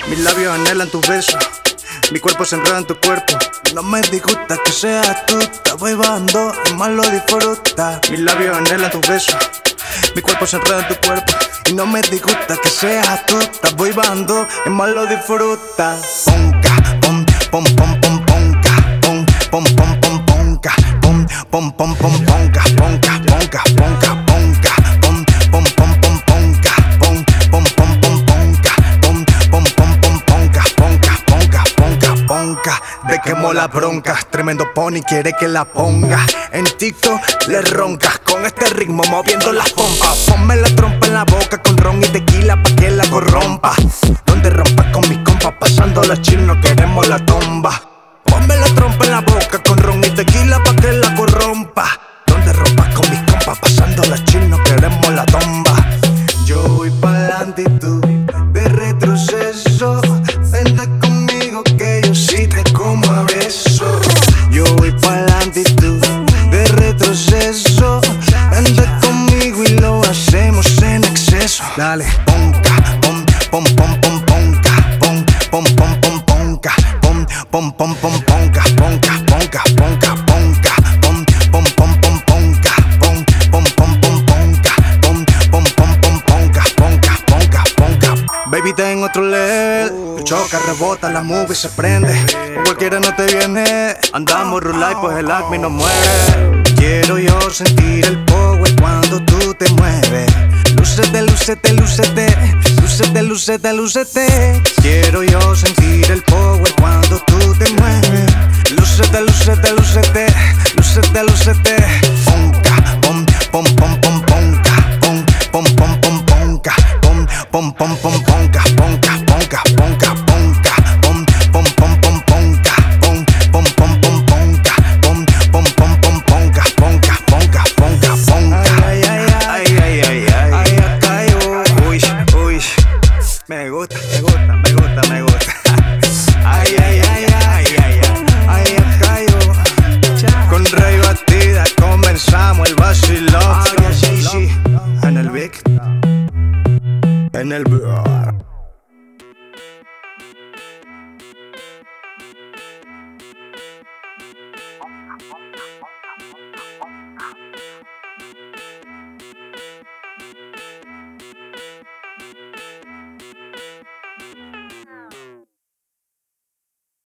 Mis labios anhelan tus besos, mi cuerpo se enreda en tu cuerpo. No me disgusta que seas tú, estás bailando y más lo disfruta. Mis labios anhelan tus besos, mi cuerpo se enreda en tu cuerpo. Y no me disgusta que seas tú, estás bailando y más lo disfruta. Ponca, pom, pom, pom, pom, ponca, pom, pom, pom, pom, ponca, pom, pom, pom, pom, ponca, ponca, ponca, ponca, ponca, pom, pom, pom, pom, ponca, pom, pom, pom, pom, ponca, pom, pom, pom, pom, ponca, ponca, ponca, ponca, ponca. De que mola bronca, tremendo pony quiere que la ponga. En TikTok le roncas con este ritmo moviendo las pompas. Ponme la trompa en la boca con ron y tequila pa' que la corrompa. Donde rompas con mis compas, pasando la chill, no queremos la tomba. Ponme la trompa en la boca con ron y tequila pa' que la corrompa. Donde rompas con mis compas, pasando la chill, no queremos la tomba. Yo voy pa'lante y tú de retroceso. Vente conmigo que yo sí te como a beso. Yo voy pa'lante y tú de retroceso. Vente conmigo y lo hacemos en exceso. Dale, Ponca, pom, pom, pom, pom, ponca, pom, pom, pom, pom, ponca, pom, pom, pom, pom, ponca, ponca, ponca, ponca, ponca, pom, pom, pom, pom, ponca, pom, pom, pom, pom, ponca, pom, pom, pom, pom, ponca, ponca, ponca, ponca. baby, está en otro level. Choca, rebota, la movie se prende. Cualquiera no te viene. Andamos rulay, pues el acme nos mueve. Quiero yo sentir el power cuando tú te mueves. Lúcete, lúcete, lúcete, lúcete, lúcete, lúcete. Quiero yo sentir el power cuando tú te mueves. Lúcete, lúcete, lúcete, lúcete, lúcete. Ponca, pom, pom, pom, pom, ponca, pom, pom, pom, pom, ponca, pom, pom, pom, pom, ponca, ponca, ponca, ponca.